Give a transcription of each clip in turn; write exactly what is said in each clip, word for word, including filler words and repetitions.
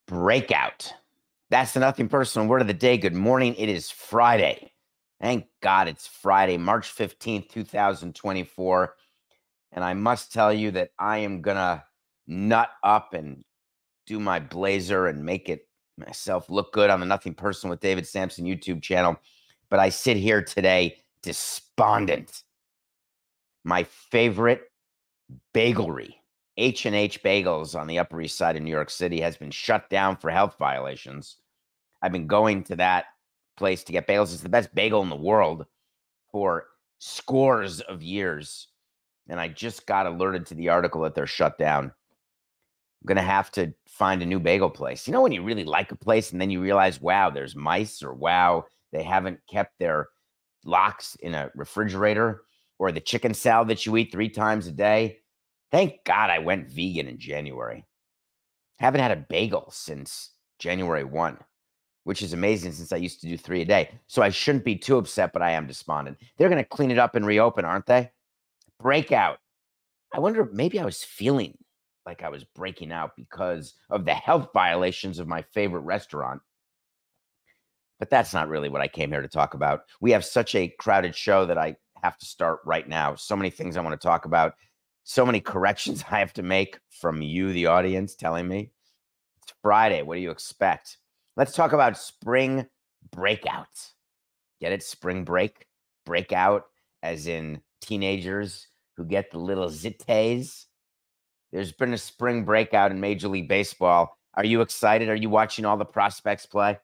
Breakout. That's the Nothing Personal Word of the Day. Good morning. It is Friday. Thank God it's Friday, March fifteenth, two thousand twenty-four. And I must tell you that I am going to nut up and do my blazer and make it myself look good on the Nothing Personal with David Sampson YouTube channel. But I sit here today despondent. My favorite bagelry, H and H Bagels on the Upper East Side of New York City, has been shut down for health violations. I've been going to that place to get bagels. It's the best bagel in the world for scores of years. And I just got alerted to the article that they're shut down. I'm going to have to find a new bagel place. You know when you really like a place and then you realize, wow, there's mice, or wow, they haven't kept their locks in a refrigerator, or the chicken salad that you eat three times a day. Thank God I went vegan in January. Haven't had a bagel since January first, which is amazing since I used to do three a day. So I shouldn't be too upset, but I am despondent. They're going to clean it up and reopen, aren't they? Breakout. I wonder, maybe I was feeling like I was breaking out because of the health violations of my favorite restaurant. But that's not really what I came here to talk about. We have such a crowded show that I have to start right now. So many things I want to talk about. So many corrections I have to make from you, the audience, telling me. It's Friday. What do you expect? Let's talk about spring breakouts. Get it? Spring break? Breakout, as in teenagers who get the little zittes. There's been a spring breakout in Major League Baseball. Are you excited? Are you watching all the prospects play?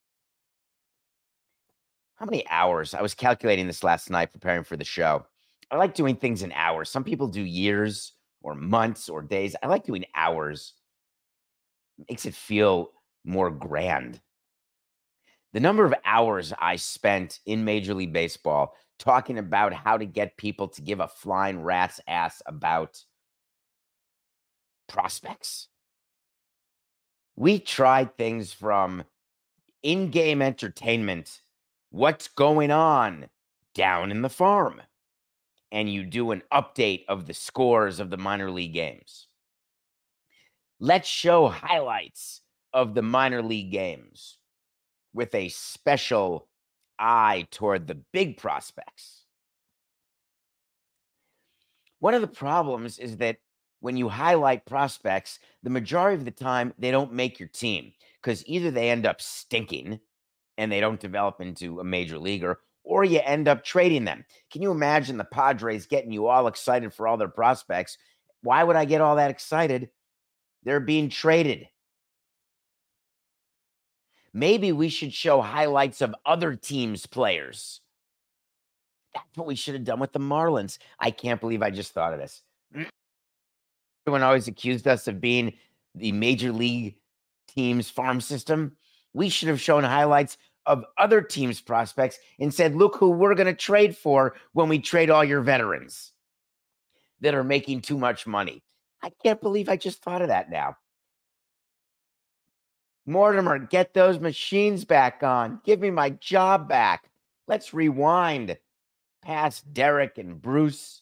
How many hours? I was calculating this last night preparing for the show. I like doing things in hours. Some people do years or months or days. I like doing hours. It makes it feel more grand. The number of hours I spent in Major League Baseball talking about how to get people to give a flying rat's ass about prospects. We tried things from in-game entertainment, what's going on down in the farm, and you do an update of the scores of the minor league games. Let's show highlights of the minor league games with a special eye toward the big prospects. One of the problems is that when you highlight prospects, the majority of the time, they don't make your team because either they end up stinking and they don't develop into a major leaguer, or you end up trading them. Can you imagine the Padres getting you all excited for all their prospects? Why would I get all that excited? They're being traded. Maybe we should show highlights of other teams' players. That's what we should have done with the Marlins. I can't believe I just thought of this. Everyone always accused us of being the major league team's farm system. We should have shown highlights of other teams' prospects and said, look who we're going to trade for when we trade all your veterans that are making too much money. I can't believe I just thought of that now. Mortimer, get those machines back on. Give me my job back. Let's rewind past Derek and Bruce.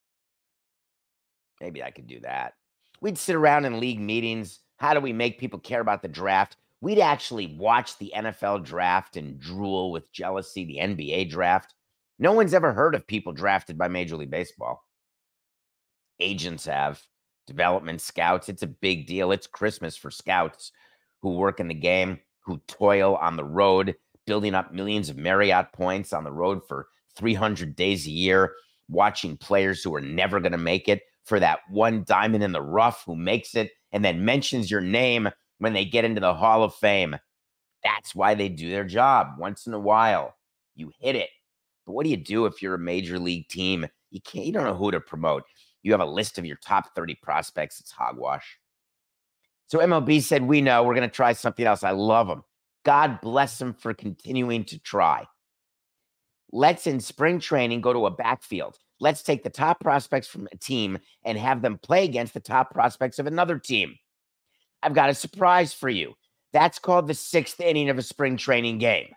Maybe I could do that. We'd sit around in league meetings. How do we make people care about the draft? We'd actually watch the N F L draft and drool with jealousy, the N B A draft. No one's ever heard of people drafted by Major League Baseball. Agents have, development scouts. It's a big deal. It's Christmas for scouts who work in the game, who toil on the road, building up millions of Marriott points on the road for three hundred days a year, watching players who are never going to make it for that one diamond in the rough who makes it and then mentions your name when they get into the Hall of Fame. That's why they do their job. Once in a while, you hit it. But what do you do if you're a major league team? You can't, you don't know who to promote. You have a list of your top thirty prospects. It's hogwash. So M L B said, we know, we're going to try something else. I love them. God bless them for continuing to try. Let's, in spring training, go to a backfield. Let's take the top prospects from a team and have them play against the top prospects of another team. I've got a surprise for you. That's called the sixth inning of a spring training game.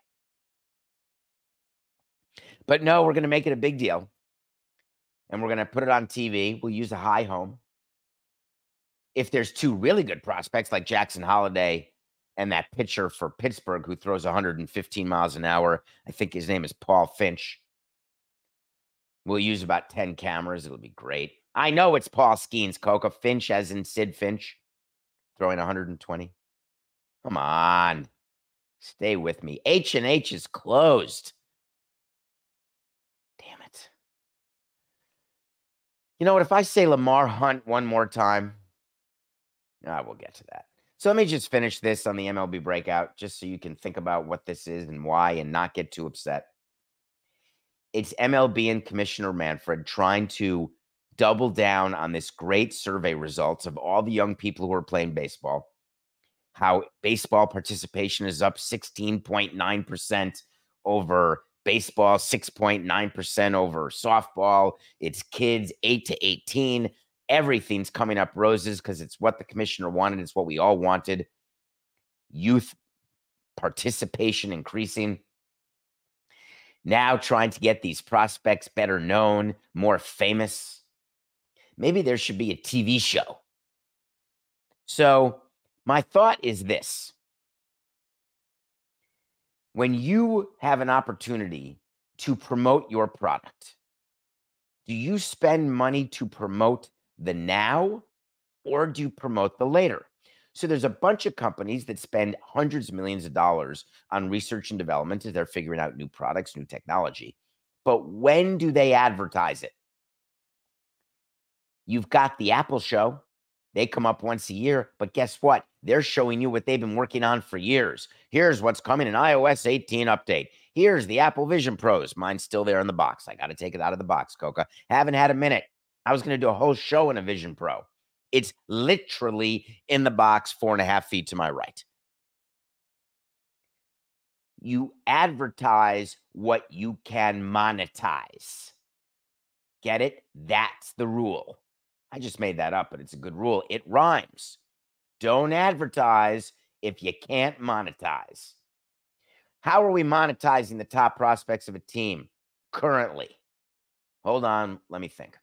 But no, we're going to make it a big deal. And we're going to put it on T V. We'll use a high home. If there's two really good prospects like Jackson Holliday and that pitcher for Pittsburgh who throws one hundred fifteen miles an hour. I think his name is Paul Finch. We'll use about ten cameras. It'll be great. I know it's Paul Skeens, Coca. Finch as in Sid Finch, throwing one hundred twenty. Come on. Stay with me. H and H is closed. Damn it. You know what? If I say Lamar Hunt one more time, ah, we'll get to that. So let me just finish this on the M L B breakout, just so you can think about what this is and why and not get too upset. It's M L B and Commissioner Manfred trying to double down on this great survey results of all the young people who are playing baseball, how baseball participation is up sixteen point nine percent over baseball, six point nine percent over softball. It's kids eight to eighteen. Everything's coming up roses because it's what the commissioner wanted. It's what we all wanted. Youth participation increasing. Now trying to get these prospects better known, more famous. Maybe there should be a T V show. So my thought is this. When you have an opportunity to promote your product, do you spend money to promote the now or do you promote the later? So there's a bunch of companies that spend hundreds of millions of dollars on research and development as they're figuring out new products, new technology. But when do they advertise it? You've got the Apple show. They come up once a year, but guess what? They're showing you what they've been working on for years. Here's what's coming in i O S eighteen update. Here's the Apple Vision Pros. Mine's still there in the box. I got to take it out of the box, Coca. Haven't had a minute. I was going to do a whole show in a Vision Pro. It's literally in the box, four and a half feet to my right. You advertise what you can monetize. Get it? That's the rule. I just made that up, but it's a good rule. It rhymes. Don't advertise if you can't monetize. How are we monetizing the top prospects of a team currently? Hold on. Let me think.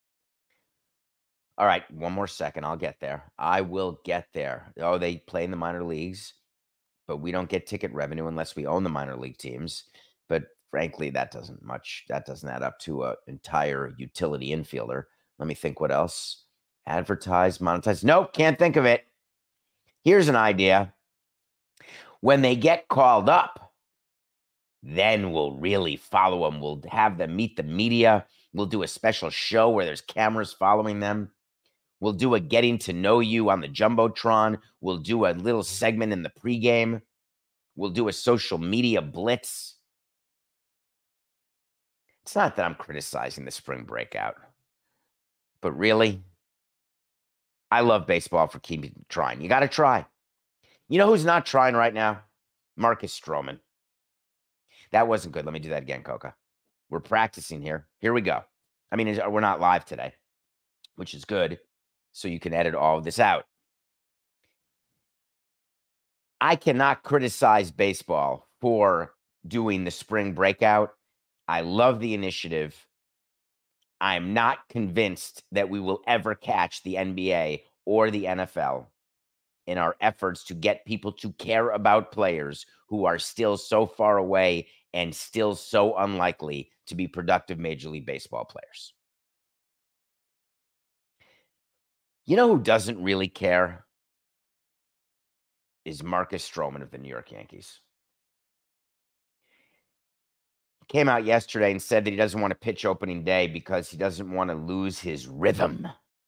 All right, one more second. I'll get there. I will get there. Oh, they play in the minor leagues, but we don't get ticket revenue unless we own the minor league teams. But frankly, that doesn't much. That doesn't add up to an entire utility infielder. Let me think what else. Advertise, monetize. Nope, can't think of it. Here's an idea. When they get called up, then we'll really follow them. We'll have them meet the media. We'll do a special show where there's cameras following them. We'll do a getting to know you on the Jumbotron. We'll do a little segment in the pregame. We'll do a social media blitz. It's not that I'm criticizing the spring breakout, but really, I love baseball for keeping trying. You got to try. You know who's not trying right now? Marcus Stroman. That wasn't good. Let me do that again, Coca. We're practicing here. Here we go. I mean, we're not live today, which is good. So you can edit all of this out. I cannot criticize baseball for doing the spring breakout. I love the initiative. I'm not convinced that we will ever catch the N B A or the N F L in our efforts to get people to care about players who are still so far away and still so unlikely to be productive Major League Baseball players. You know who doesn't really care? Is Marcus Stroman of the New York Yankees. He came out yesterday and said that he doesn't want to pitch opening day because he doesn't want to lose his rhythm.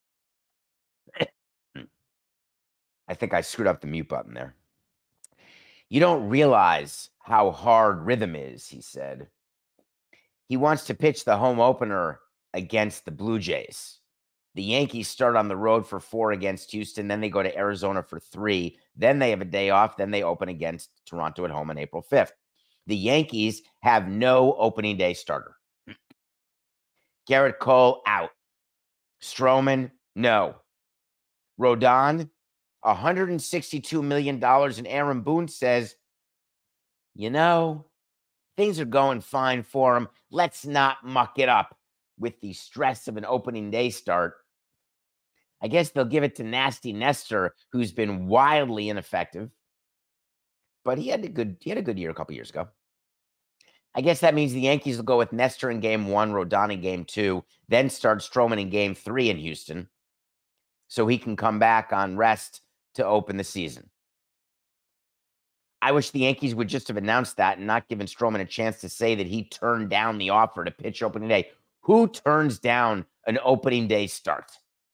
I think I screwed up the mute button there. You don't realize how hard rhythm is, he said. He wants to pitch the home opener against the Blue Jays. The Yankees start on the road for four against Houston. Then they go to Arizona for three. Then they have a day off. Then they open against Toronto at home on April fifth. The Yankees have no opening day starter. Garrett Cole out. Stroman, no. Rodon, one hundred sixty-two million dollars. And Aaron Boone says, you know, things are going fine for him. Let's not muck it up with the stress of an opening day start. I guess they'll give it to Nasty Nestor, who's been wildly ineffective. but he had a good he had a good year a couple years ago. I guess that means the Yankees will go with Nestor in game one, Rodon in game two, then start Stroman in game three in Houston, so he can come back on rest to open the season. I wish the Yankees would just have announced that and not given Stroman a chance to say that he turned down the offer to pitch opening day. Who turns down an opening day start?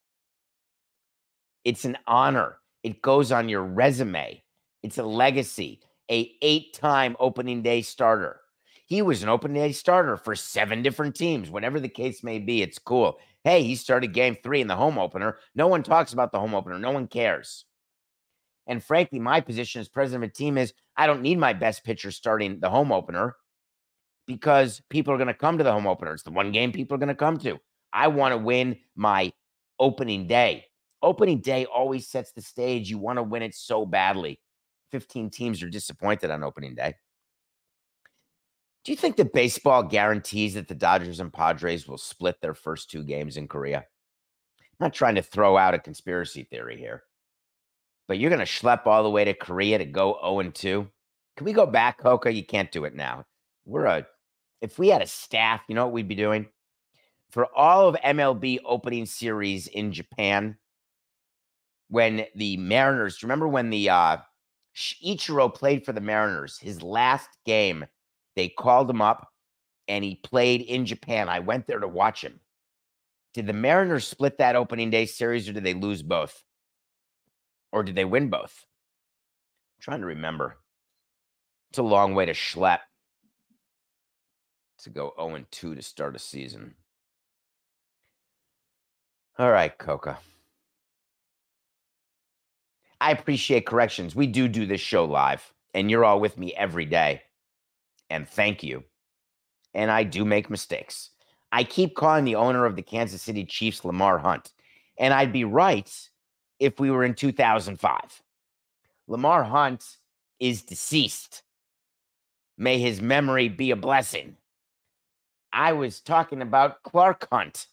It's an honor. It goes on your resume. It's a legacy. A eight-time opening day starter. He was an opening day starter for seven different teams. Whatever the case may be, it's cool. Hey, he started game three in the home opener. No one talks about the home opener. No one cares. And frankly, my position as president of a team is I don't need my best pitcher starting the home opener because people are going to come to the home opener. It's the one game people are going to come to. I want to win my opening day. Opening day always sets the stage. You want to win it so badly. fifteen teams are disappointed on opening day. Do you think that baseball guarantees that the Dodgers and Padres will split their first two games in Korea? I'm not trying to throw out a conspiracy theory here, but you're going to schlep all the way to Korea to go oh and two? Can we go back, Coca? You can't do it now. We're a, if we had a staff, you know what we'd be doing? For all of M L B opening series in Japan, when the Mariners, remember when the uh, Ichiro played for the Mariners, his last game, they called him up and he played in Japan. I went there to watch him. Did the Mariners split that opening day series or did they lose both? Or did they win both? I'm trying to remember. It's a long way to schlep to go oh and two to start a season. All right, Coca. I appreciate corrections. We do do this show live, and you're all with me every day. And thank you. And I do make mistakes. I keep calling the owner of the Kansas City Chiefs Lamar Hunt, and I'd be right if we were in two thousand five. Lamar Hunt is deceased. May his memory be a blessing. I was talking about Clark Hunt.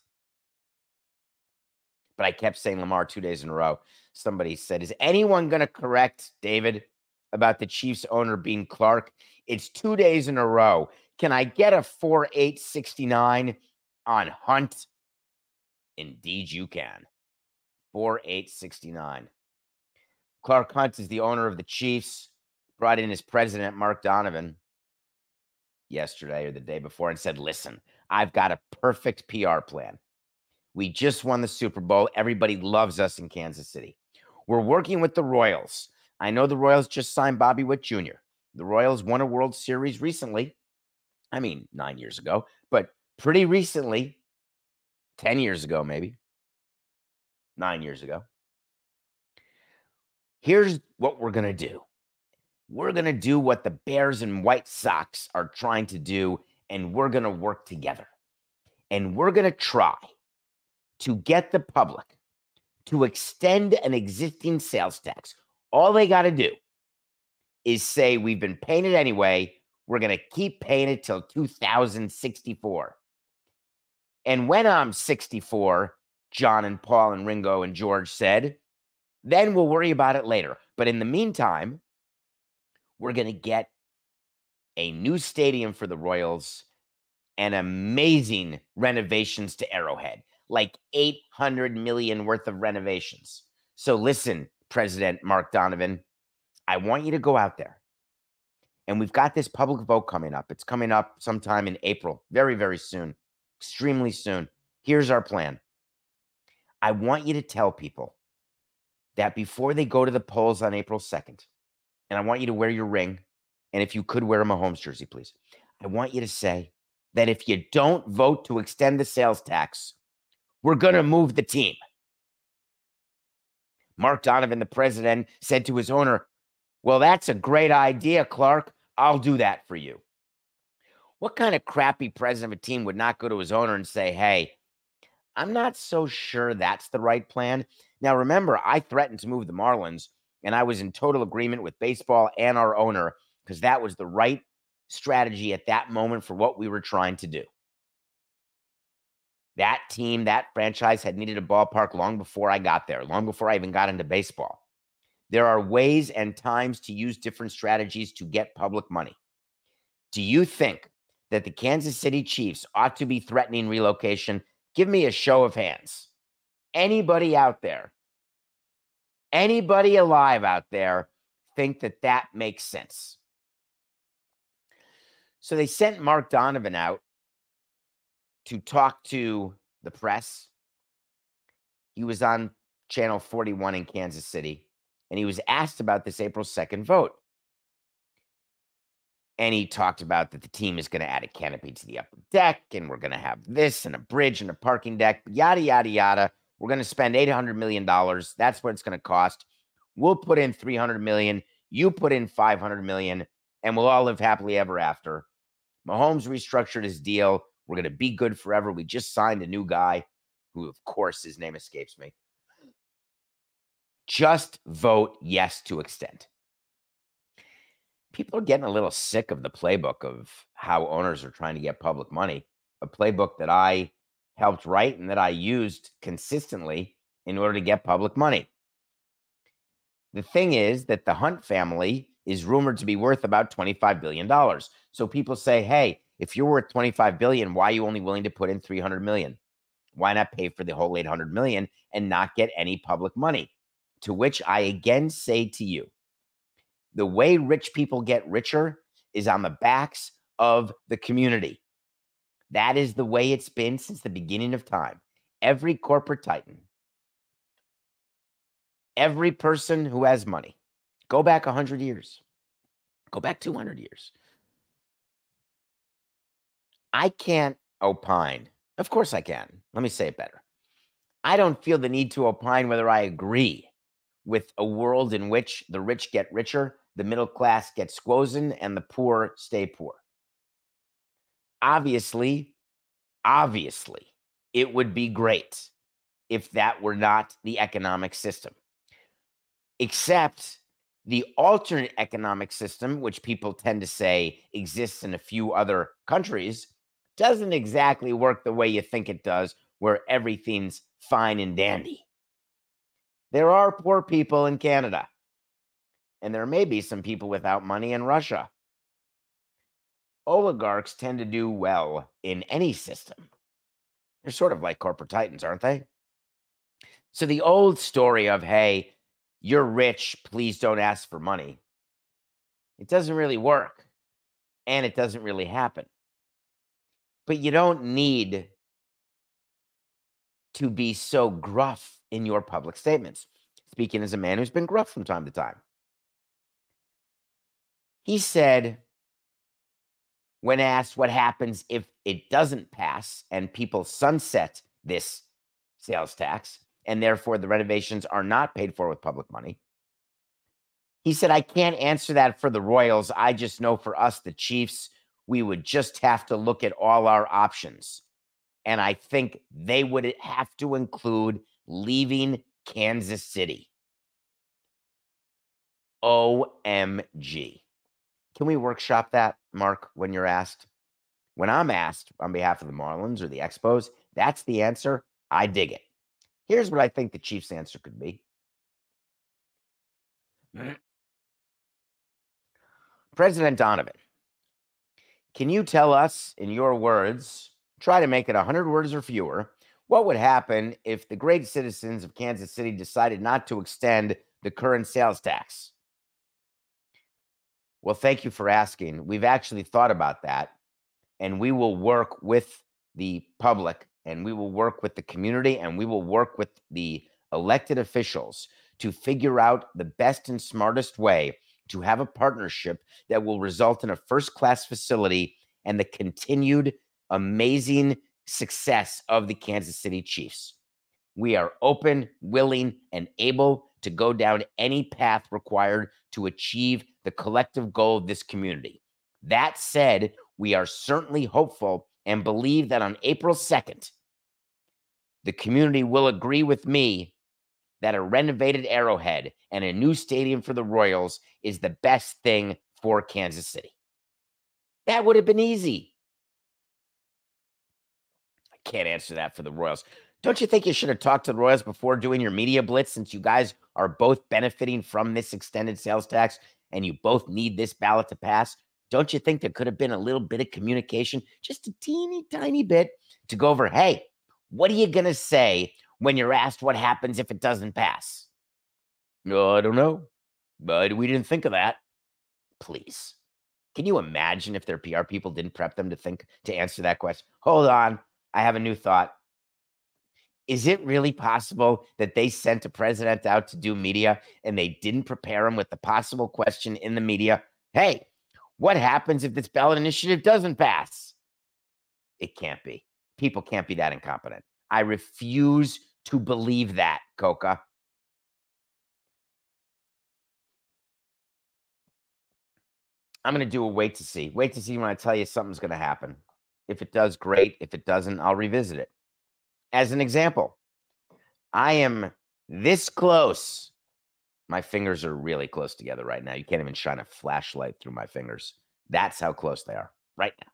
But I kept saying Lamar two days in a row. Somebody said, is anyone going to correct David about the Chiefs owner being Clark? It's two days in a row. Can I get a four eight sixty-nine on Hunt? Indeed you can. four eight sixty-nine. Clark Hunt is the owner of the Chiefs. Brought in his president, Mark Donovan, yesterday or the day before and said, listen, I've got a perfect P R plan. We just won the Super Bowl. Everybody loves us in Kansas City. We're working with the Royals. I know the Royals just signed Bobby Witt Junior The Royals won a World Series recently. I mean, nine years ago, but pretty recently, ten years ago, maybe nine years ago. Here's what we're going to do. We're going to do what the Bears and White Sox are trying to do, and we're going to work together. And we're going to try to get the public to extend an existing sales tax. All they got to do is say, we've been paying it anyway. We're going to keep paying it till two thousand sixty-four. And when I'm sixty-four, John and Paul and Ringo and George said, then we'll worry about it later. But in the meantime, we're going to get a new stadium for the Royals and amazing renovations to Arrowhead, like eight hundred million worth of renovations. So listen, President Mark Donovan, I want you to go out there. And we've got this public vote coming up. It's coming up sometime in April, very, very soon, extremely soon. Here's our plan. I want you to tell people that before they go to the polls on April second, and I want you to wear your ring, and if you could wear a Mahomes jersey, please. I want you to say that if you don't vote to extend the sales tax, we're going to move the team. Mark Donovan, the president, said to his owner, well, that's a great idea, Clark. I'll do that for you. What kind of crappy president of a team would not go to his owner and say, hey, I'm not so sure that's the right plan? Now, remember, I threatened to move the Marlins, and I was in total agreement with baseball and our owner because that was the right strategy at that moment for what we were trying to do. That team, that franchise had needed a ballpark long before I got there, long before I even got into baseball. There are ways and times to use different strategies to get public money. Do you think that the Kansas City Chiefs ought to be threatening relocation? Give me a show of hands. Anybody out there, anybody alive out there think that that makes sense? So they sent Mark Donovan out to talk to the press. He was on Channel forty-one in Kansas City, and he was asked about this April second vote. And he talked about that the team is going to add a canopy to the upper deck, and we're going to have this and a bridge and a parking deck, yada, yada, yada. We're going to spend eight hundred million dollars. That's what it's going to cost. We'll put in three hundred million dollars. You put in five hundred million dollars, and we'll all live happily ever after. Mahomes restructured his deal. We're going to be good forever. We just signed a new guy who, of course, his name escapes me. Just vote yes to extend. People are getting a little sick of the playbook of how owners are trying to get public money, a playbook that I helped write and that I used consistently in order to get public money. The thing is that the Hunt family is rumored to be worth about twenty-five billion dollars. So people say, hey, if you're worth twenty-five billion dollars, why are you only willing to put in three hundred million dollars? Why not pay for the whole eight hundred million dollars and not get any public money? To which I again say to you, the way rich people get richer is on the backs of the community. That is the way it's been since the beginning of time. Every corporate titan, every person who has money, go back one hundred years, go back two hundred years. I can't opine. Of course I can. Let me say it better. I don't feel the need to opine whether I agree with a world in which the rich get richer, the middle class gets squozen, and the poor stay poor. Obviously, obviously, it would be great if that were not the economic system. Except the alternate economic system, which people tend to say exists in a few other countries, doesn't exactly work the way you think it does, where everything's fine and dandy. There are poor people in Canada, and there may be some people without money in Russia. Oligarchs tend to do well in any system. They're sort of like corporate titans, aren't they? So the old story of, hey, you're rich, please don't ask for money, it doesn't really work, and it doesn't really happen. But you don't need to be so gruff in your public statements. Speaking as a man who's been gruff from time to time. He said, when asked what happens if it doesn't pass and people sunset this sales tax, and therefore the renovations are not paid for with public money, he said, I can't answer that for the Royals. I just know for us, the Chiefs, we would just have to look at all our options. And I think they would have to include leaving Kansas City. O M G. Can we workshop that, Mark, when you're asked? When I'm asked on behalf of the Marlins or the Expos, that's the answer. I dig it. Here's what I think the Chiefs' answer could be. President Donovan, can you tell us, in your words, try to make it one hundred words or fewer, what would happen if the great citizens of Kansas City decided not to extend the current sales tax? Well, thank you for asking. We've actually thought about that, and we will work with the public, and we will work with the community, and we will work with the elected officials to figure out the best and smartest way to have a partnership that will result in a first-class facility and the continued amazing success of the Kansas City Chiefs. We are open, willing, and able to go down any path required to achieve the collective goal of this community. That said, we are certainly hopeful and believe that on April second, the community will agree with me that a renovated Arrowhead and a new stadium for the Royals is the best thing for Kansas City. That would have been easy. I can't answer that for the Royals. Don't you think you should have talked to the Royals before doing your media blitz, since you guys are both benefiting from this extended sales tax and you both need this ballot to pass? Don't you think there could have been a little bit of communication, just a teeny tiny bit, to go over, hey, what are you going to say when you're asked what happens if it doesn't pass? No, I don't know, but we didn't think of that. Please. Can you imagine if their P R people didn't prep them to think to answer that question? Hold on. I have a new thought. Is it really possible that they sent a president out to do media and they didn't prepare him with the possible question in the media? Hey, what happens if this ballot initiative doesn't pass? It can't be. People can't be that incompetent. I refuse to believe that, Coca. I'm going to do a wait to see. Wait to see when I tell you something's going to happen. If it does, great. If it doesn't, I'll revisit it. As an example, I am this close. My fingers are really close together right now. You can't even shine a flashlight through my fingers. That's how close they are right now.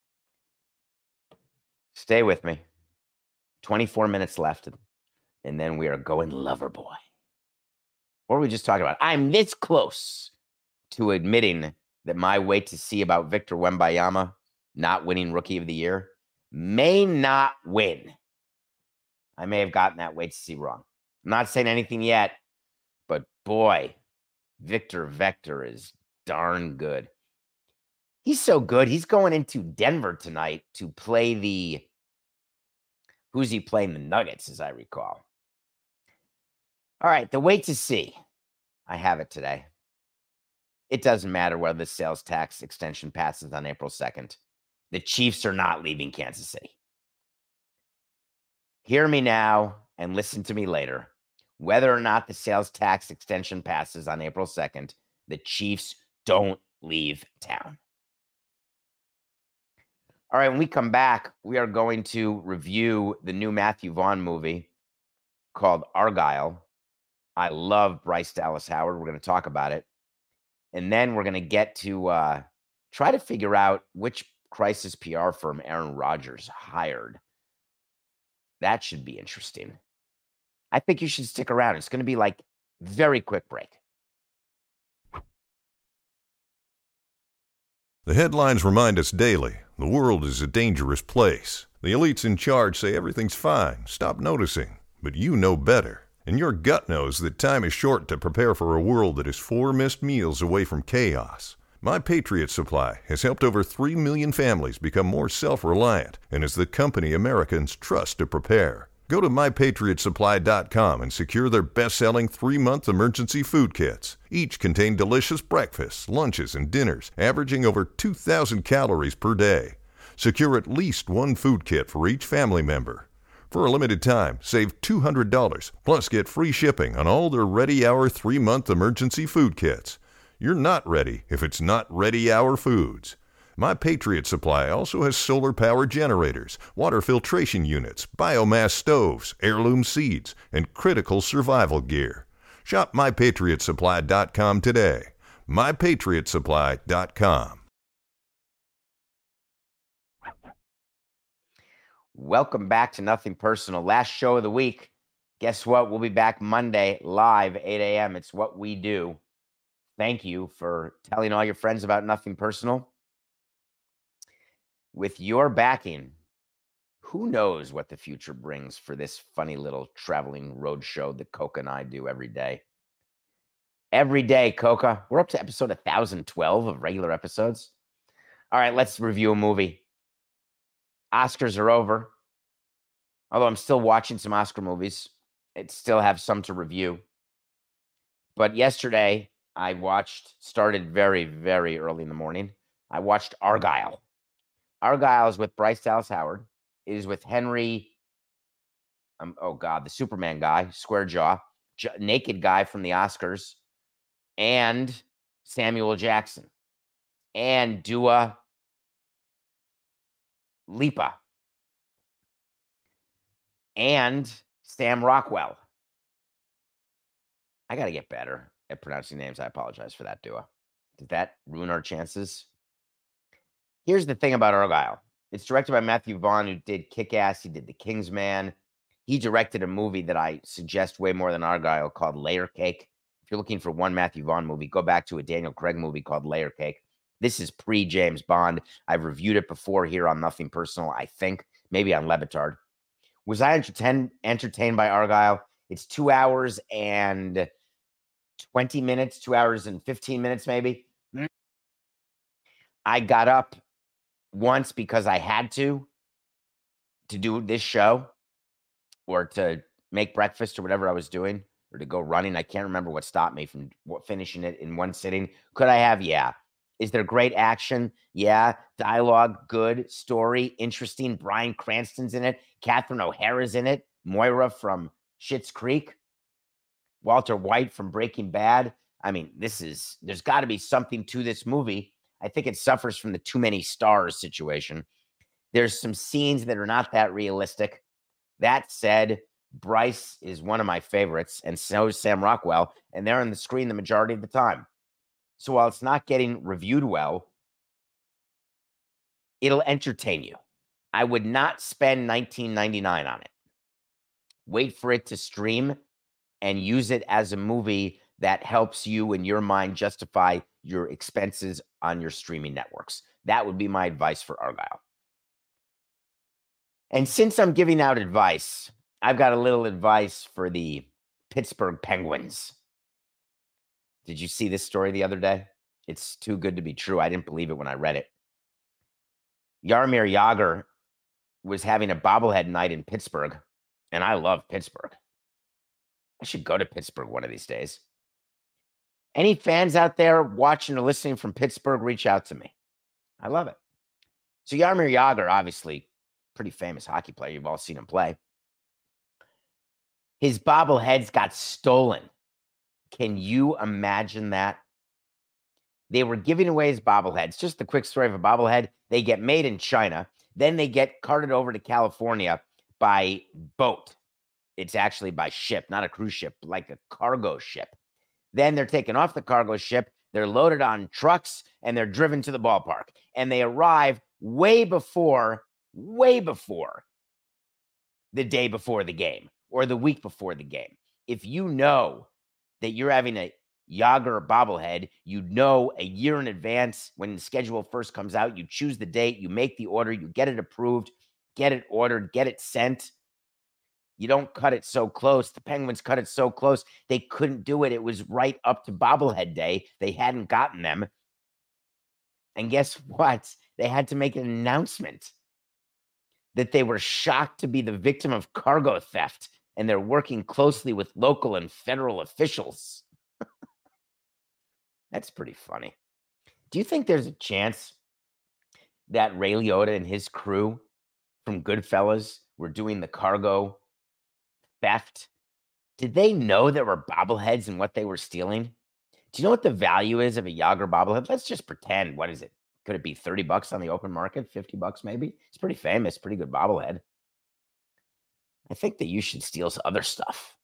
Stay with me. twenty-four minutes left, and then we are going lover boy. What were we just talking about? I'm this close to admitting that my wait to see about Victor Wembanyama not winning Rookie of the Year may not win. I may have gotten that wait to see wrong. I'm not saying anything yet, but boy, Victor Vector is darn good. He's so good. He's going into Denver tonight to play the, who's he playing? The Nuggets, as I recall. All right, the wait to see. I have it today. It doesn't matter whether the sales tax extension passes on April second. The Chiefs are not leaving Kansas City. Hear me now and listen to me later. Whether or not the sales tax extension passes on April second, the Chiefs don't leave town. All right, when we come back, we are going to review the new Matthew Vaughn movie called Argylle. I love Bryce Dallas Howard. We're going to talk about it. And then we're going to get to uh, try to figure out which crisis P R firm Aaron Rodgers hired. That should be interesting. I think you should stick around. It's going to be like very quick break. The headlines remind us daily the world is a dangerous place. The elites in charge say everything's fine. Stop noticing. But you know better. And your gut knows that time is short to prepare for a world that is four missed meals away from chaos. My Patriot Supply has helped over three million families become more self-reliant and is the company Americans trust to prepare. Go to my patriot supply dot com and secure their best-selling three-month emergency food kits. Each contain delicious breakfasts, lunches, and dinners, averaging over two thousand calories per day. Secure at least one food kit for each family member. For a limited time, save two hundred dollars, plus get free shipping on all their Ready Hour three-month emergency food kits. You're not ready if it's not Ready Hour Foods. My Patriot Supply also has solar power generators, water filtration units, biomass stoves, heirloom seeds, and critical survival gear. Shop my patriot supply dot com today. my patriot supply dot com. Welcome back to Nothing Personal. Last show of the week. Guess what? We'll be back Monday live, eight a.m. It's what we do. Thank you for telling all your friends about Nothing Personal. With your backing, who knows what the future brings for this funny little traveling road show that Coca and I do every day. Every day, Coca. We're up to episode one thousand twelve of regular episodes. All right, let's review a movie. Oscars are over. Although I'm still watching some Oscar movies. I still have some to review. But yesterday, I watched, started very, very early in the morning. I watched Argylle. Argylle is with Bryce Dallas Howard. It is with Henry, um, oh God, the Superman guy, square jaw, j- naked guy from the Oscars, and Samuel Jackson, and Dua Lipa, and Sam Rockwell. I got to get better at pronouncing names. I apologize for that, Dua. Did that ruin our chances? Here's the thing about Argylle. It's directed by Matthew Vaughn, who did Kick-Ass. He did The Kingsman. He directed a movie that I suggest way more than Argyle called Layer Cake. If you're looking for one Matthew Vaughn movie, go back to a Daniel Craig movie called Layer Cake. This is pre-James Bond. I've reviewed it before here on Nothing Personal, I think, maybe on Levitard. Was I entertained, entertained by Argyle? It's two hours and twenty minutes, two hours and fifteen minutes maybe. I got up once because I had to, to do this show or to make breakfast or whatever I was doing or to go running. I can't remember what stopped me from finishing it in one sitting. Could I have? Yeah. Is there great action? Yeah. Dialogue, good. Story, interesting. Bryan Cranston's in it. Catherine O'Hara's in it. Moira from Schitt's Creek. Walter White from Breaking Bad. I mean, this is, there's got to be something to this movie. I think it suffers from the too many stars situation. There's some scenes that are not that realistic. That said, Bryce is one of my favorites, and so is Sam Rockwell, and they're on the screen the majority of the time. So while it's not getting reviewed well, it'll entertain you. I would not spend nineteen ninety-nine on it. Wait for it to stream and use it as a movie that helps you in your mind justify your expenses on your streaming networks. That would be my advice for Argyle. And since I'm giving out advice, I've got a little advice for the Pittsburgh Penguins. Did you see this story the other day? It's too good to be true. I didn't believe it when I read it. Jaromir Jagr was having a bobblehead night in Pittsburgh, and I love Pittsburgh. I should go to Pittsburgh one of these days. Any fans out there watching or listening from Pittsburgh, reach out to me. I love it. So Jaromir Jagr, obviously, pretty famous hockey player. You've all seen him play. His bobbleheads got stolen. Can you imagine that? They were giving away his bobbleheads. Just the quick story of a bobblehead. They get made in China. Then they get carted over to California by boat. It's actually by ship, not a cruise ship, like a cargo ship. Then they're taken off the cargo ship. They're loaded on trucks and they're driven to the ballpark. And they arrive way before, way before the day before the game or the week before the game. If you know that you're having a Jagr bobblehead, you know a year in advance when the schedule first comes out, you choose the date, you make the order, you get it approved, get it ordered, get it sent. You don't cut it so close. The Penguins cut it so close, they couldn't do it. It was right up to bobblehead day. They hadn't gotten them. And guess what? They had to make an announcement that they were shocked to be the victim of cargo theft, and they're working closely with local and federal officials. That's pretty funny. Do you think there's a chance that Ray Liotta and his crew from Goodfellas were doing the cargo theft? Did they know there were bobbleheads and what they were stealing? Do you know what the value is of a Jagr bobblehead? Let's just pretend. What is it? Could it be thirty bucks on the open market? fifty bucks maybe? It's pretty famous, pretty good bobblehead. I think that you should steal some other stuff.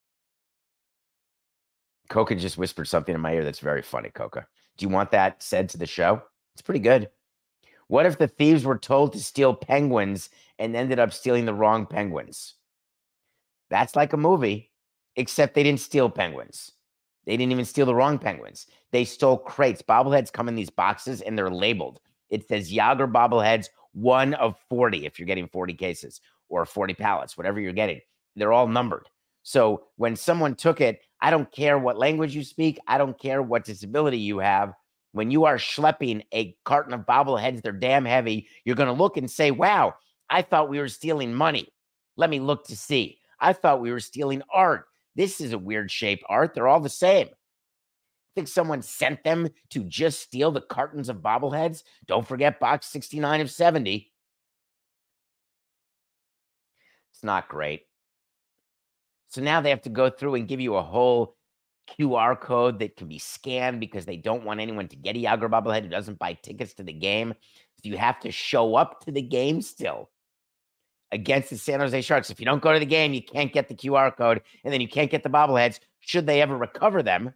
Coca just whispered something in my ear that's very funny, Coca. Do you want that said to the show? It's pretty good. What if the thieves were told to steal penguins and ended up stealing the wrong penguins? That's like a movie, except they didn't steal penguins. They didn't even steal the wrong penguins. They stole crates. Bobbleheads come in these boxes and they're labeled. It says Jagr bobbleheads, one of forty if you're getting forty cases or forty pallets, whatever you're getting. They're all numbered. So when someone took it, I don't care what language you speak. I don't care what disability you have. When you are schlepping a carton of bobbleheads, they're damn heavy. You're going to look and say, wow, I thought we were stealing money. Let me look to see. I thought we were stealing art. This is a weird shaped art. They're all the same. Think someone sent them to just steal the cartons of bobbleheads? Don't forget box sixty-nine of seventy. It's not great. So now they have to go through and give you a whole Q R code that can be scanned because they don't want anyone to get a Jagr bobblehead who doesn't buy tickets to the game. So you have to show up to the game still against the San Jose Sharks. If you don't go to the game, you can't get the Q R code, and then you can't get the bobbleheads should they ever recover them,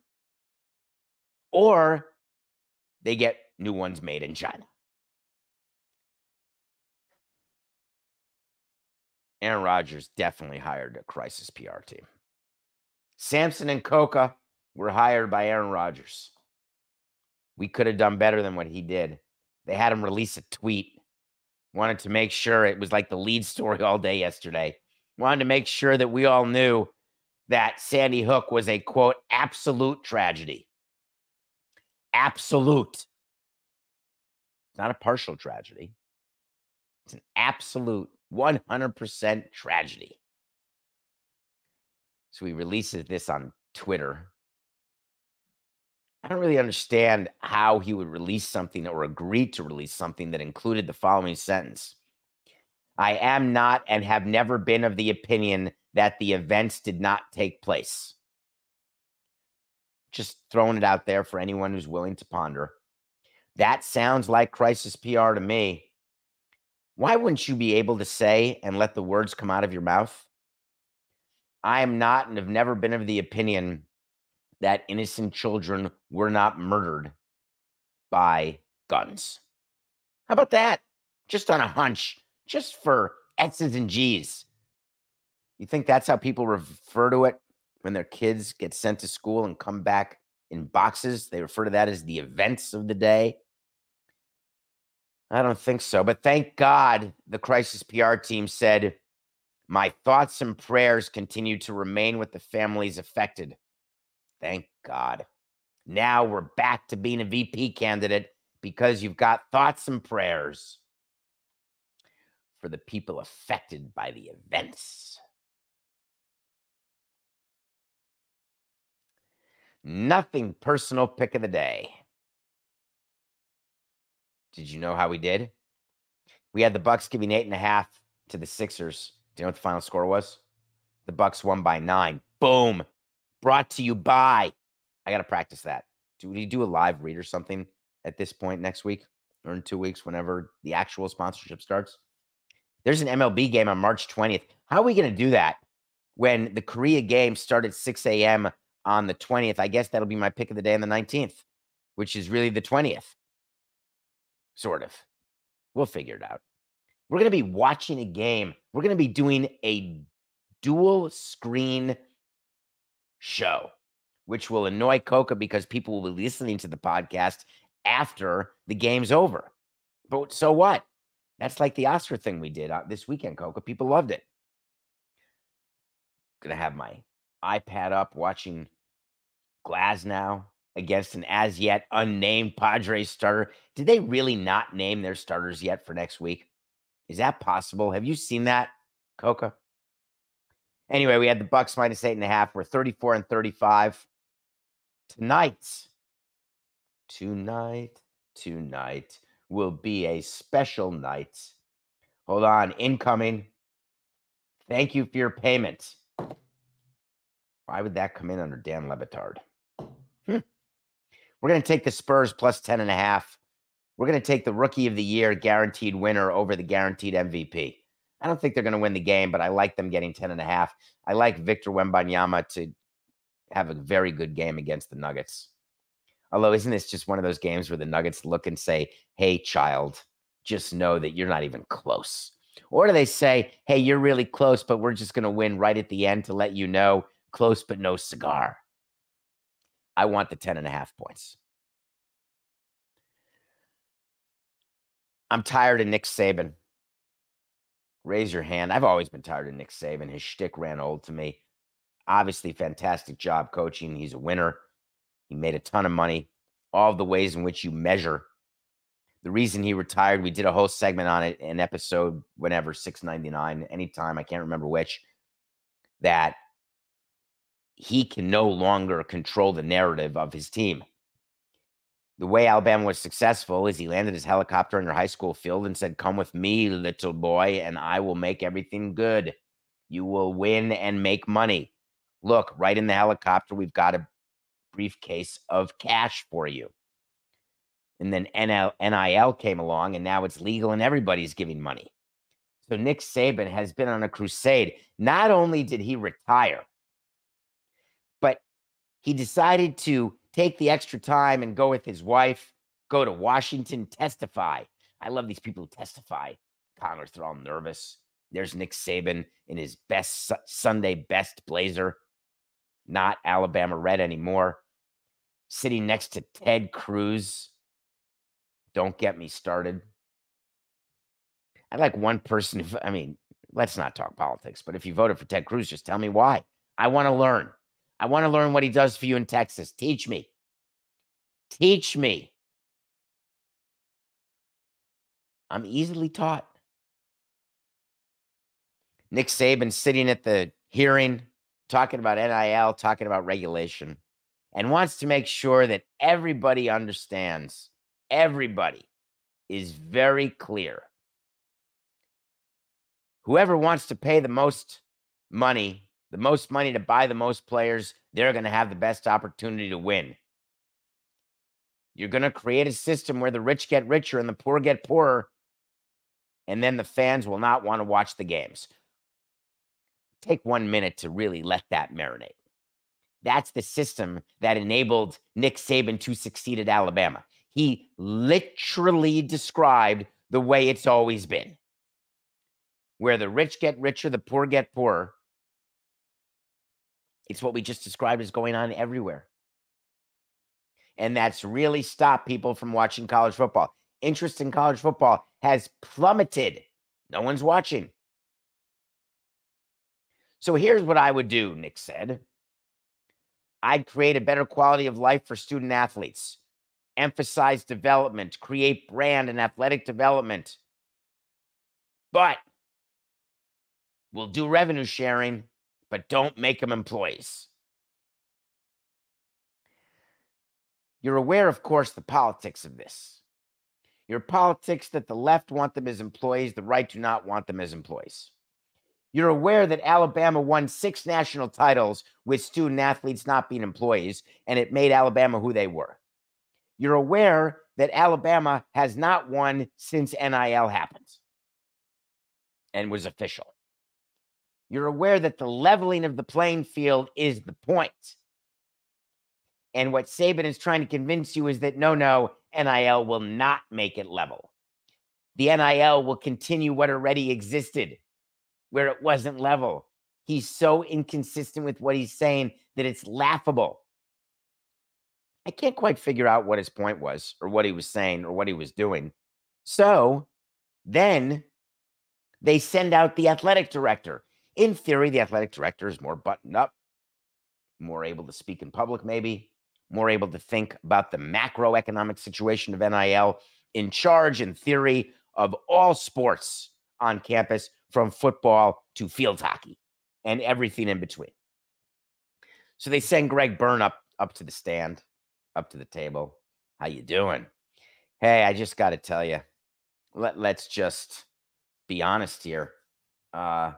or they get new ones made in China. Aaron Rodgers definitely hired a crisis P R team. Samson and Coca were hired by Aaron Rodgers. We could have done better than what he did. They had him release a tweet. Wanted to make sure it was like the lead story all day yesterday. Wanted to make sure that we all knew that Sandy Hook was a, quote, absolute tragedy. Absolute. It's not a partial tragedy. It's an absolute one hundred percent tragedy. So he releases this on Twitter. I don't really understand how he would release something or agree to release something that included the following sentence. I am not and have never been of the opinion that the events did not take place. Just throwing it out there for anyone who's willing to ponder. That sounds like crisis P R to me. Why wouldn't you be able to say and let the words come out of your mouth? I am not and have never been of the opinion that innocent children were not murdered by guns. How about that? Just on a hunch, just for X's and G's. You think that's how people refer to it when their kids get sent to school and come back in boxes? They refer to that as the events of the day. I don't think so. But thank God the crisis P R team said, my thoughts and prayers continue to remain with the families affected. Thank God. Now we're back to being a V P candidate because you've got thoughts and prayers for the people affected by the events. Nothing personal pick of the day. Did you know how we did? We had the Bucks giving eight and a half to the Sixers. Do you know what the final score was? The Bucks won by nine. Boom. Brought to you by. I got to practice that. Do we do a live read or something at this point next week or in two weeks, whenever the actual sponsorship starts? There's an M L B game on March twentieth. How are we going to do that when the Korea game started at six a.m. on the twentieth? I guess that'll be my pick of the day on the nineteenth, which is really the twentieth. Sort of. We'll figure it out. We're going to be watching a game. We're going to be doing a dual screen show, which will annoy Coca because people will be listening to the podcast after the game's over. But so what? That's like the Oscar thing we did this weekend, Coca. People loved it. Going to have my iPad up watching Glasnow against an as yet unnamed Padres starter. Did they really not name their starters yet for next week? Is that possible? Have you seen that, Coca? Anyway, we had the Bucks minus eight and a half. We're thirty-four and thirty-five. Tonight, tonight, tonight will be a special night. Hold on, incoming. Thank you for your payment. Why would that come in under Dan Le Batard? Hmm. We're going to take the Spurs plus ten and a half. We're going to take the rookie of the year guaranteed winner over the guaranteed M V P. I don't think they're going to win the game, but I like them getting ten and a half. I like Victor Wembanyama to have a very good game against the Nuggets. Although, isn't this just one of those games where the Nuggets look and say, hey, child, just know that you're not even close? Or do they say, hey, you're really close, but we're just going to win right at the end to let you know, close but no cigar? I want the ten and a half points. I'm tired of Nick Saban. Raise your hand. I've always been tired of Nick Saban. His shtick ran old to me. Obviously, fantastic job coaching. He's a winner. He made a ton of money. All the ways in which you measure. The reason he retired, we did a whole segment on it in episode whenever, six ninety-nine, anytime, I can't remember which, that he can no longer control the narrative of his team. The way Alabama was successful is he landed his helicopter in your high school field and said, come with me, little boy, and I will make everything good. You will win and make money. Look, right in the helicopter, we've got a briefcase of cash for you. And then N I L came along, and now it's legal and everybody's giving money. So Nick Saban has been on a crusade. Not only did he retire, but he decided to take the extra time and go with his wife, go to Washington, testify. I love these people who testify. Congress, they're all nervous. There's Nick Saban in his best Sunday best blazer, not Alabama red anymore, sitting next to Ted Cruz. Don't get me started. I'd like one person, who, I mean, let's not talk politics, but if you voted for Ted Cruz, just tell me why. I want to learn. I want to learn what he does for you in Texas. Teach me. Teach me. I'm easily taught. Nick Saban sitting at the hearing, talking about N I L, talking about regulation, and wants to make sure that everybody understands, everybody is very clear. Whoever wants to pay the most money, the most money to buy the most players, they're going to have the best opportunity to win. You're going to create a system where the rich get richer and the poor get poorer, and then the fans will not want to watch the games. Take one minute to really let that marinate. That's the system that enabled Nick Saban to succeed at Alabama. He literally described the way it's always been, where the rich get richer, the poor get poorer. It's what we just described as going on everywhere. And that's really stopped people from watching college football. Interest in college football has plummeted. No one's watching. So here's what I would do, Nick said. I'd create a better quality of life for student athletes, emphasize development, create brand and athletic development. But we'll do revenue sharing, but don't make them employees. You're aware, of course, the politics of this. Your politics that the left want them as employees, the right do not want them as employees. You're aware that Alabama won six national titles with student athletes not being employees, and it made Alabama who they were. You're aware that Alabama has not won since N I L happened and was official. You're aware that the leveling of the playing field is the point. And what Saban is trying to convince you is that no, no, N I L will not make it level. The N I L will continue what already existed, where it wasn't level. He's so inconsistent with what he's saying that it's laughable. I can't quite figure out what his point was or what he was saying or what he was doing. So then they send out the athletic director. In theory, the athletic director is more buttoned up, more able to speak in public, maybe, more able to think about the macroeconomic situation of N I L, in charge, in theory, of all sports on campus, from football to field hockey and everything in between. So they send Greg Byrne up, up to the stand, up to the table. How you doing? Hey, I just got to tell you, let, let's just be honest here. Uh,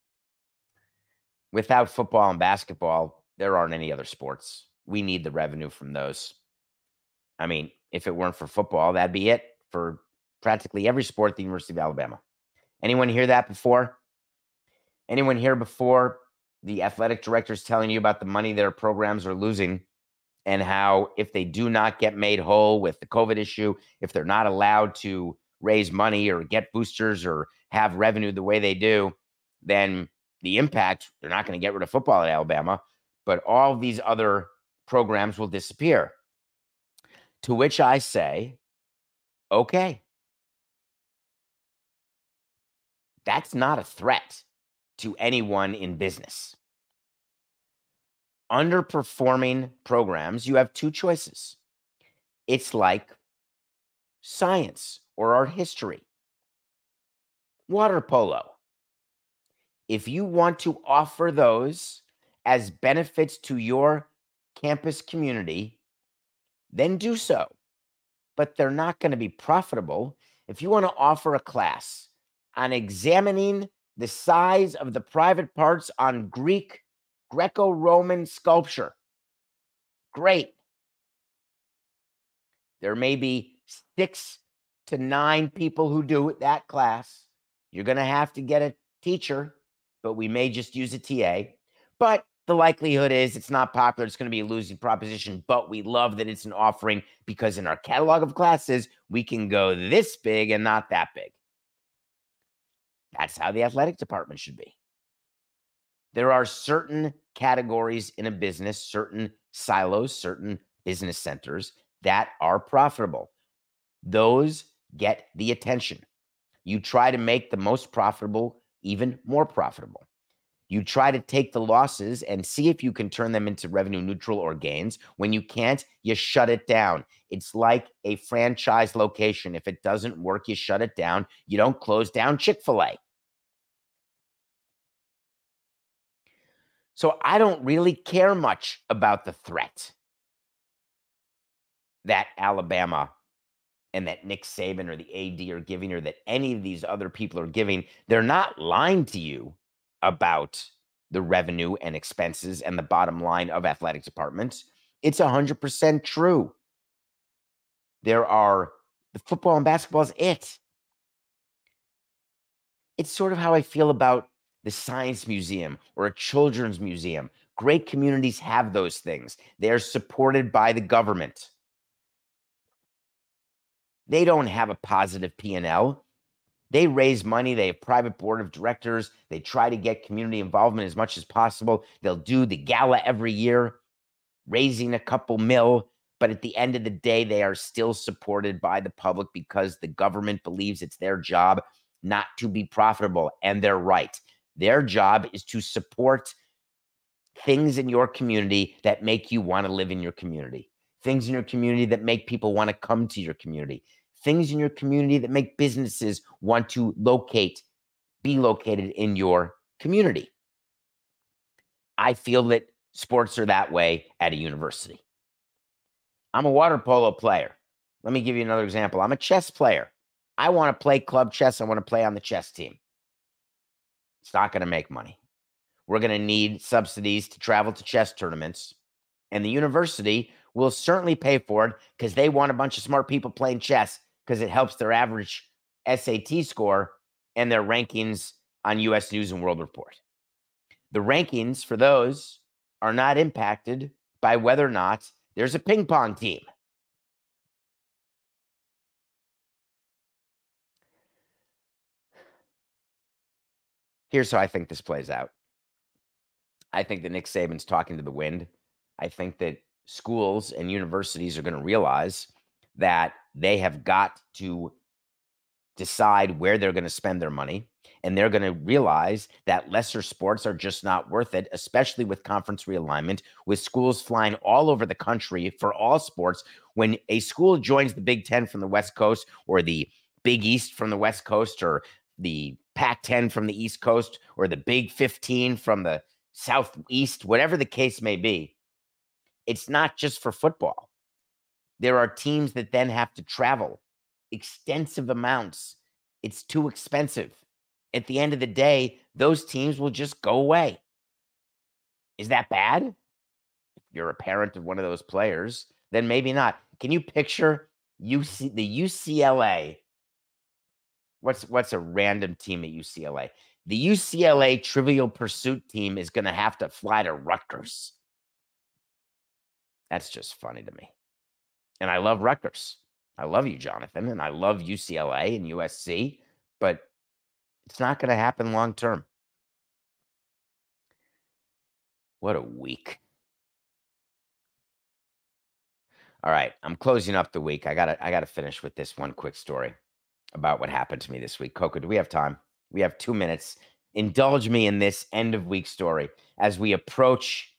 without football and basketball, there aren't any other sports. We need the revenue from those. I mean, if it weren't for football, that'd be it for practically every sport at the University of Alabama. Anyone hear that before? Anyone here before the athletic directors telling you about the money their programs are losing and how if they do not get made whole with the COVID issue, if they're not allowed to raise money or get boosters or have revenue the way they do, then the impact, they're not going to get rid of football at Alabama, but all of these other programs will disappear. To which I say, okay. That's not a threat to anyone in business. Underperforming programs, you have two choices. It's like science or art history, water polo. If you want to offer those as benefits to your campus community, then do so. But they're not going to be profitable. If you want to offer a class on examining the size of the private parts on Greek, Greco-Roman sculpture, great. There may be six to nine people who do that class. You're going to have to get a teacher, but we may just use a T A. But the likelihood is it's not popular. It's going to be a losing proposition, but we love that it's an offering because in our catalog of classes, we can go this big and not that big. That's how the athletic department should be. There are certain categories in a business, certain silos, certain business centers that are profitable. Those get the attention. You try to make the most profitable even more profitable. You try to take the losses and see if you can turn them into revenue neutral or gains. When you can't, you shut it down. It's like a franchise location. If it doesn't work, you shut it down. You don't close down Chick-fil-A. So I don't really care much about the threat that Alabama and that Nick Saban or the A D are giving, or that any of these other people are giving. They're not lying to you about the revenue and expenses and the bottom line of athletic departments. It's one hundred percent true. There are, the football and basketball is it. It's sort of how I feel about the Science Museum or a children's museum. Great communities have those things. They're supported by the government. They don't have a positive P and L. They raise money. They have private board of directors. They try to get community involvement as much as possible. They'll do the gala every year, raising a couple mil. But at the end of the day, they are still supported by the public because the government believes it's their job not to be profitable. And they're right. Their job is to support things in your community that make you want to live in your community, things in your community that make people want to come to your community, things in your community that make businesses want to locate, be located in your community. I feel that sports are that way at a university. I'm a water polo player. Let me give you another example. I'm a chess player. I want to play club chess. I want to play on the chess team. It's not going to make money. We're going to need subsidies to travel to chess tournaments. And the university will certainly pay for it because they want a bunch of smart people playing chess because it helps their average S A T score and their rankings on U S News and World Report. The rankings for those are not impacted by whether or not there's a ping pong team. Here's how I think this plays out. I think that Nick Saban's talking to the wind. I think that schools and universities are going to realize that they have got to decide where they're going to spend their money. And they're going to realize that lesser sports are just not worth it, especially with conference realignment, with schools flying all over the country for all sports. When a school joins the Big Ten from the West Coast, or the Big East from the West Coast, or the Pac ten from the East Coast, or the Big fifteen from the Southeast, whatever the case may be, it's not just for football. There are teams that then have to travel extensive amounts. It's too expensive. At the end of the day, those teams will just go away. Is that bad? If you're a parent of one of those players, then maybe not. Can you picture U C, the U C L A? What's what's a random team at U C L A? The U C L A Trivial Pursuit team is going to have to fly to Rutgers. That's just funny to me. And I love Rutgers. I love you, Jonathan, and I love U C L A and U S C, but it's not going to happen long term. What a week. All right, I'm closing up the week. I got to I got to finish with this one quick story about what happened to me this week. Coco, do we have time? We have two minutes. Indulge me in this end of week story as we approach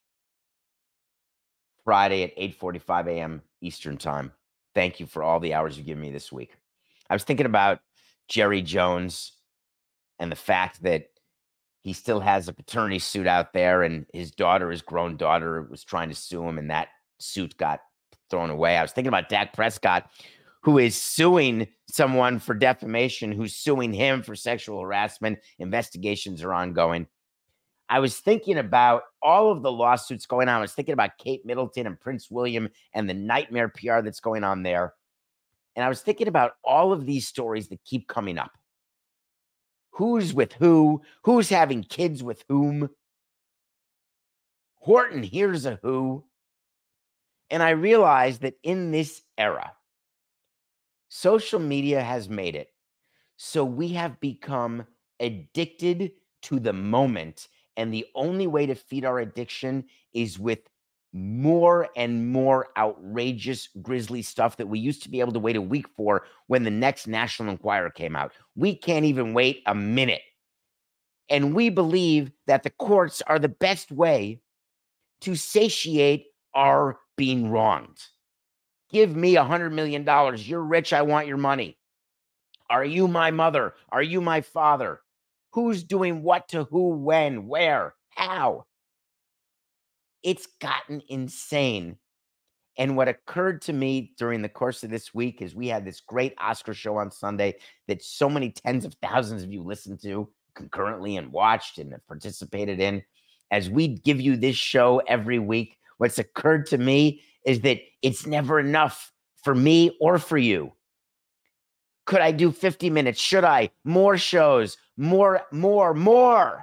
Friday at eight forty-five a.m. Eastern time. Thank you for all the hours you've given me this week. I was thinking about Jerry Jones and the fact that he still has a paternity suit out there, and his daughter, his grown daughter, was trying to sue him, and that suit got thrown away. I was thinking about Dak Prescott, who is suing someone for defamation, who's suing him for sexual harassment. Investigations are ongoing. I was thinking about all of the lawsuits going on. I was thinking about Kate Middleton and Prince William and the nightmare P R that's going on there. And I was thinking about all of these stories that keep coming up. Who's with who? Who's having kids with whom? Horton, here's a who. And I realized that in this era, social media has made it so we have become addicted to the moment. And the only way to feed our addiction is with more and more outrageous, grisly stuff that we used to be able to wait a week for when the next National Enquirer came out. We can't even wait a minute. And we believe that the courts are the best way to satiate our being wronged. Give me a hundred million dollars. You're rich. I want your money. Are you my mother? Are you my father? Who's doing what to who, when, where, how? It's gotten insane. And what occurred to me during the course of this week is we had this great Oscar show on Sunday that so many tens of thousands of you listened to concurrently and watched and have participated in. As we give you this show every week, what's occurred to me is that it's never enough for me or for you. Could I do fifty minutes? Should I? More shows, more, more, more.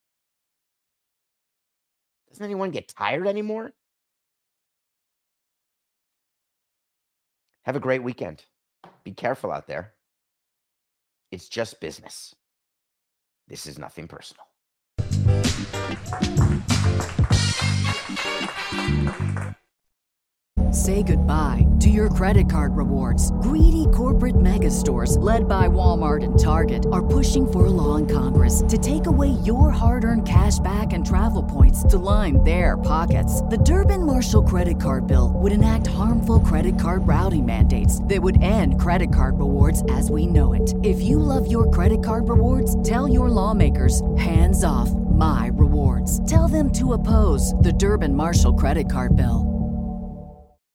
Doesn't anyone get tired anymore? Have a great weekend. Be careful out there. It's just business. This is nothing personal. Say goodbye to your credit card rewards. Greedy corporate mega stores, led by Walmart and Target, are pushing for a law in Congress to take away your hard-earned cash back and travel points to line their pockets. The Durbin-Marshall credit card bill would enact harmful credit card routing mandates that would end credit card rewards as we know it. If you love your credit card rewards, tell your lawmakers, hands off my rewards. Tell them to oppose the Durbin-Marshall credit card bill.